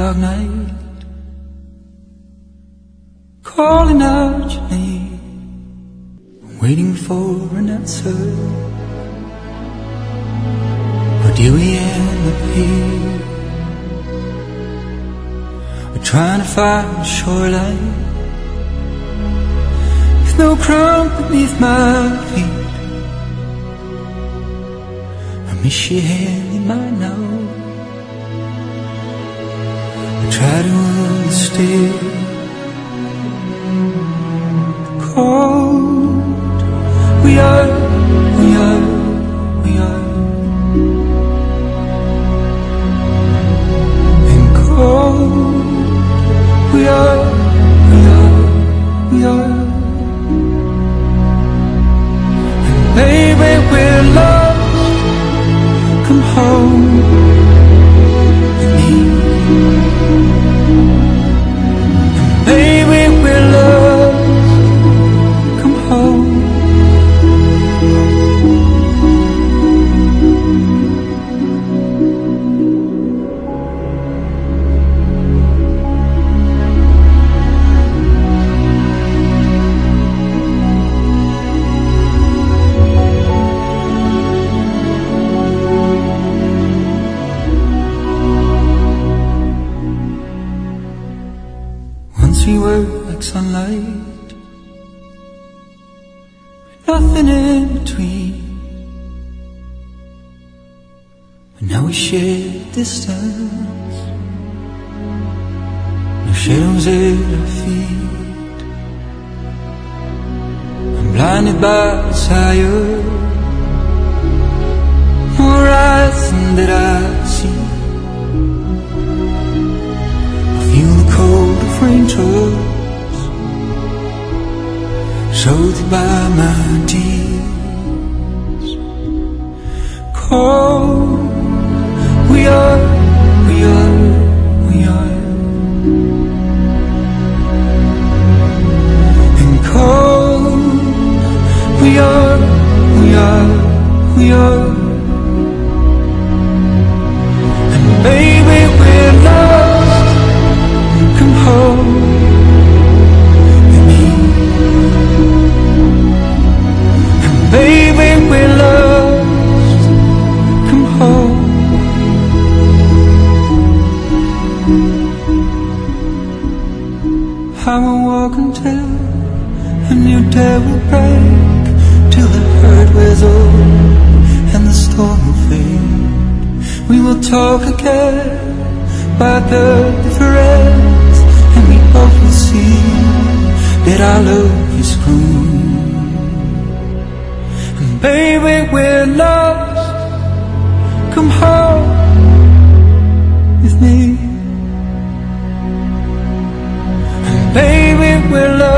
dark night, calling out your name, waiting for an answer. Or do we end up here? We're trying to find a shoreline with no ground beneath my feet. I miss your hand in mine now. I try to understand the cold. We are and cold. We are and baby we're lost. Come home with me. Baby, we're lost. Come home. Once we were like sunlight, nothing in between. But now we share distance, no shadows at our feet. I'm blinded by desire, more horizon that I see. I feel the cold of raindrops soothed by my tears. Cold, we are and cold, we are and baby we're lost. Come home with me. And baby we're lost. Come home. I will walk until a new day will break, till the hurt wears off and the storm will fade. We will talk again by the difference, and we both will see that our love is grown. And baby we're lost. Come home with me. And baby we're lost.